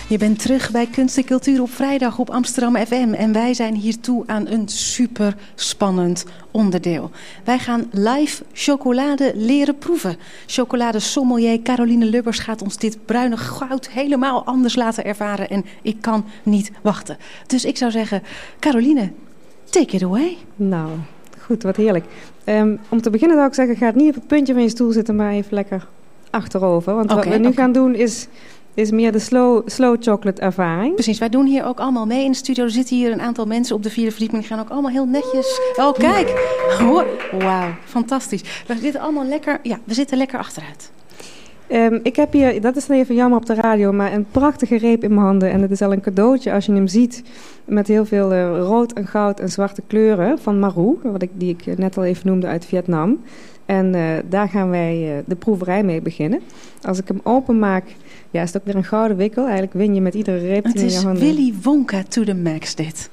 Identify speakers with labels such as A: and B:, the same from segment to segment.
A: Je bent terug bij Kunst en Cultuur op vrijdag op Amsterdam FM. En wij zijn hier toe aan een super spannend onderdeel. Wij gaan live chocolade leren proeven. Chocoladesommelier Caroline Lubbers gaat ons dit bruine goud helemaal anders laten ervaren. En ik kan niet wachten. Dus ik zou zeggen, Caroline, take it away.
B: Nou, goed, wat heerlijk. Om te beginnen zou ik zeggen, ga niet op het puntje van je stoel zitten, maar even lekker achterover. Want wat we nu gaan doen is meer de slow chocolate ervaring.
A: Precies, wij doen hier ook allemaal mee in de studio. Er zitten hier een aantal mensen op de 4e verdieping. Die gaan ook allemaal heel netjes. Oh, kijk. Wauw, fantastisch. We zitten allemaal lekker, we zitten lekker achteruit.
B: Ik heb hier, dat is even jammer op de radio, maar een prachtige reep in mijn handen. En het is al een cadeautje als je hem ziet met heel veel rood en goud en zwarte kleuren van Marou. Die ik net al even noemde uit Vietnam. En daar gaan wij de proeverij mee beginnen. Als ik hem openmaak, is het ook weer een gouden wikkel. Eigenlijk win je met iedere reep in je handen.
A: Het is Willy Wonka to the max dit.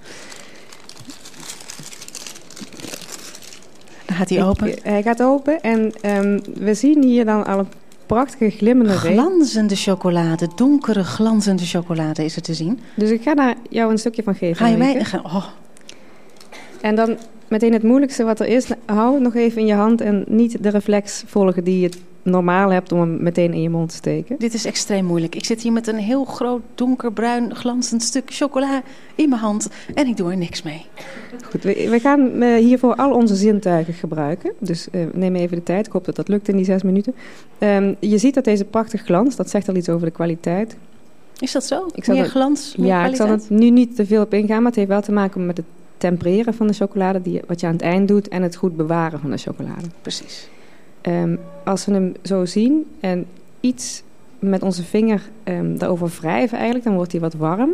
A: Dan gaat hij open.
B: Hij gaat open en we zien hier dan al een prachtige glimmende reep.
A: Glanzende chocolade, donkere glanzende chocolade is er te zien.
B: Dus ik ga daar jou een stukje van geven.
A: Ga je mij?
B: En dan meteen het moeilijkste wat er is. Hou het nog even in je hand en niet de reflex volgen die je normaal hebt om hem meteen in je mond te steken.
A: Dit is extreem moeilijk. Ik zit hier met een heel groot donkerbruin glanzend stuk chocola in mijn hand en ik doe er niks mee.
B: Goed, we gaan hiervoor al onze zintuigen gebruiken. Dus neem even de tijd. Ik hoop dat dat lukt in die 6 minuten. Je ziet dat deze prachtig glans, dat zegt al iets over de kwaliteit.
A: Is dat zo? Meer glans, meer kwaliteit?
B: Ik zal er nu niet te veel op ingaan, maar het heeft wel te maken met het tempereren van de chocolade, wat je aan het eind doet, en het goed bewaren van de chocolade.
A: Precies.
B: Als we hem zo zien en iets met onze vinger daarover wrijven eigenlijk, dan wordt hij wat warm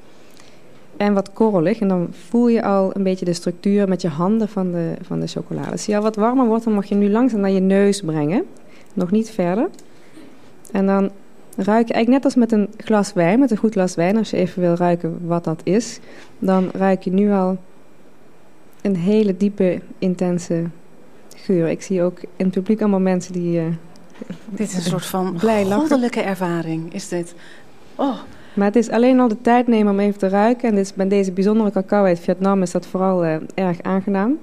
B: en wat korrelig. En dan voel je al een beetje de structuur met je handen van de chocolade. Als hij al wat warmer wordt, dan mag je nu langzaam naar je neus brengen. Nog niet verder. En dan ruik je eigenlijk net als met een glas wijn, met een goed glas wijn. Als je even wil ruiken wat dat is, dan ruik je nu al een hele diepe, intense geur. Ik zie ook in het publiek allemaal mensen die
A: dit is een soort van goddelijke ervaring, is dit. Oh.
B: Maar het is alleen al de tijd nemen om even te ruiken. En bij deze bijzondere cacao uit Vietnam is dat vooral erg aangenaam.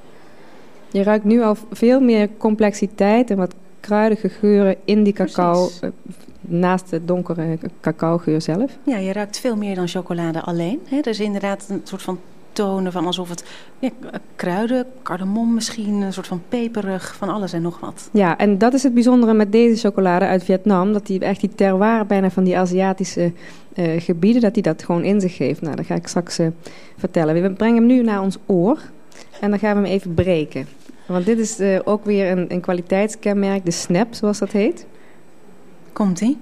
B: Je ruikt nu al veel meer complexiteit en wat kruidige geuren in die cacao. Naast de donkere cacaogeur zelf.
A: Ja, je ruikt veel meer dan chocolade alleen. Hè? Er is inderdaad een soort van tonen van alsof het kruiden, cardamom misschien, een soort van peperig, van alles en nog wat.
B: Ja, en dat is het bijzondere met deze chocolade uit Vietnam, dat die echt die terroir bijna van die Aziatische gebieden, dat die dat gewoon in zich geeft. Nou, dat ga ik straks vertellen. We brengen hem nu naar ons oor en dan gaan we hem even breken. Want dit is ook weer een kwaliteitskenmerk, de snap, zoals dat heet.
A: Komt-ie?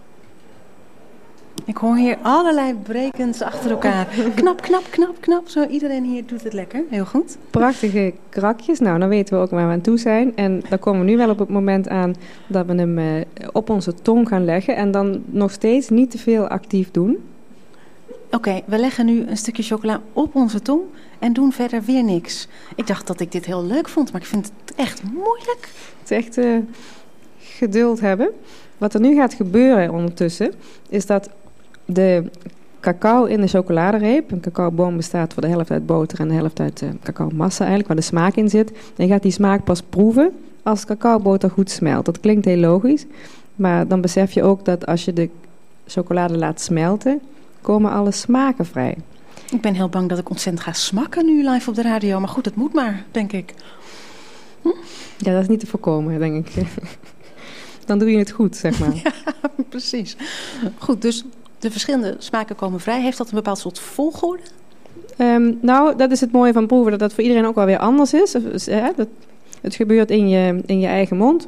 A: Ik hoor hier allerlei brekens achter elkaar. Knap, knap, knap, knap. Zo, iedereen hier doet het lekker. Heel goed.
B: Prachtige krakjes. Nou, dan weten we ook waar we aan toe zijn. En dan komen we nu wel op het moment aan dat we hem op onze tong gaan leggen. En dan nog steeds niet te veel actief doen.
A: Oké, we leggen nu een stukje chocola op onze tong en doen verder weer niks. Ik dacht dat ik dit heel leuk vond, maar ik vind het echt moeilijk.
B: Het is echt geduld hebben. Wat er nu gaat gebeuren ondertussen, is dat de cacao in de chocoladereep, een cacaoboom bestaat voor de helft uit boter en de helft uit cacaomassa eigenlijk, waar de smaak in zit. En je gaat die smaak pas proeven als cacaoboter goed smelt. Dat klinkt heel logisch, maar dan besef je ook dat als je de chocolade laat smelten, komen alle smaken vrij.
A: Ik ben heel bang dat ik ontzettend ga smakken nu live op de radio, maar goed, het moet maar, denk ik.
B: Ja, dat is niet te voorkomen, denk ik. Dan doe je het goed, zeg maar.
A: Ja, precies. Goed, dus de verschillende smaken komen vrij. Heeft dat een bepaald soort volgorde?
B: Nou, dat is het mooie van proeven, dat dat voor iedereen ook wel weer anders is. Het gebeurt in je eigen mond.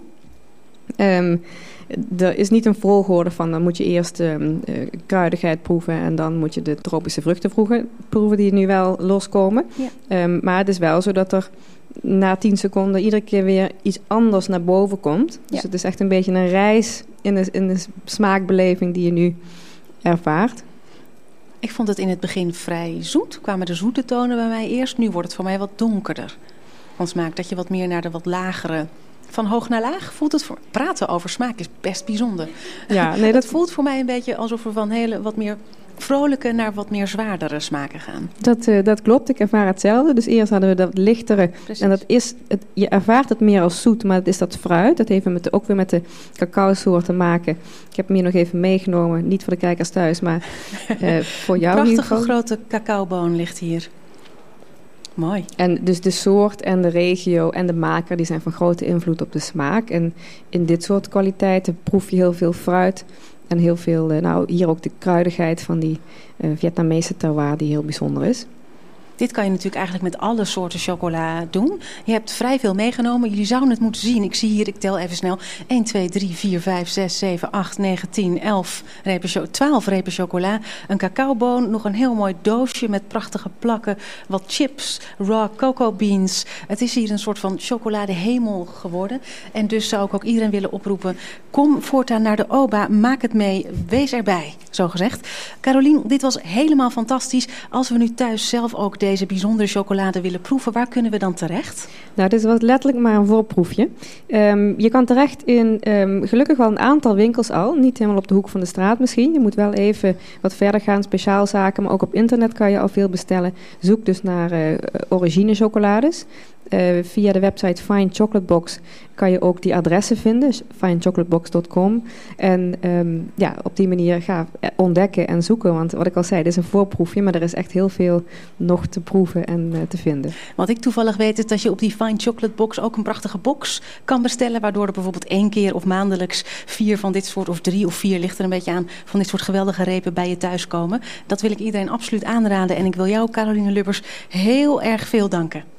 B: Er is niet een volgorde van, dan moet je eerst kruidigheid proeven en dan moet je de tropische vruchten proeven die nu wel loskomen. Ja. Maar het is wel zo dat er na 10 seconden iedere keer weer iets anders naar boven komt. Dus het is echt een beetje een reis in de smaakbeleving die je nu ervaart.
A: Ik vond het in het begin vrij zoet. Kwamen de zoete tonen bij mij eerst. Nu wordt het voor mij wat donkerder van smaak. Dat je wat meer naar de wat lagere Van hoog naar laag voelt het voor... Praten over smaak is best bijzonder.
B: Ja, nee,
A: dat voelt voor mij een beetje alsof we van hele wat meer vrolijke naar wat meer zwaardere smaken gaan.
B: Dat klopt, ik ervaar hetzelfde. Dus eerst hadden we dat lichtere. Precies. En dat is je ervaart het meer als zoet, maar het is dat fruit. Dat heeft ook weer met de cacao-soort te maken. Ik heb hem hier nog even meegenomen. Niet voor de kijkers thuis, maar voor jou in ieder geval.
A: Een prachtige grote cacaoboon ligt hier. Mooi.
B: En dus de soort en de regio en de maker, die zijn van grote invloed op de smaak. En in dit soort kwaliteiten proef je heel veel fruit. En heel veel, hier ook de kruidigheid van die Vietnamese terroir die heel bijzonder is.
A: Dit kan je natuurlijk eigenlijk met alle soorten chocola doen. Je hebt vrij veel meegenomen. Jullie zouden het moeten zien. Ik zie hier, ik tel even snel. 1, 2, 3, 4, 5, 6, 7, 8, 9, 10, 11 repen, 12 repen chocola. Een cacaoboon. Nog een heel mooi doosje met prachtige plakken. Wat chips, raw cocoa beans. Het is hier een soort van chocoladehemel geworden. En dus zou ik ook iedereen willen oproepen. Kom voortaan naar de OBA. Maak het mee. Wees erbij, zo gezegd. Carolien, dit was helemaal fantastisch. Als we nu thuis zelf ook deze bijzondere chocolade willen proeven, waar kunnen we dan terecht?
B: Nou, dit was letterlijk maar een voorproefje. Je kan terecht in gelukkig wel een aantal winkels al. Niet helemaal op de hoek van de straat misschien. Je moet wel even wat verder gaan, speciaalzaken. Maar ook op internet kan je al veel bestellen. Zoek dus naar origine chocolades. Via de website Fine Chocolate Box kan je ook die adressen vinden, finechocolatebox.com. En op die manier ga ontdekken en zoeken. Want wat ik al zei, dit is een voorproefje, maar er is echt heel veel nog te proeven en te vinden.
A: Wat ik toevallig weet is dat je op die Fine Chocolate Box ook een prachtige box kan bestellen, waardoor er bijvoorbeeld 1 keer of maandelijks 4 van dit soort, of 3 of 4, ligt er een beetje aan, van dit soort geweldige repen bij je thuis komen. Dat wil ik iedereen absoluut aanraden. En ik wil jou, Caroline Lubbers, heel erg veel danken.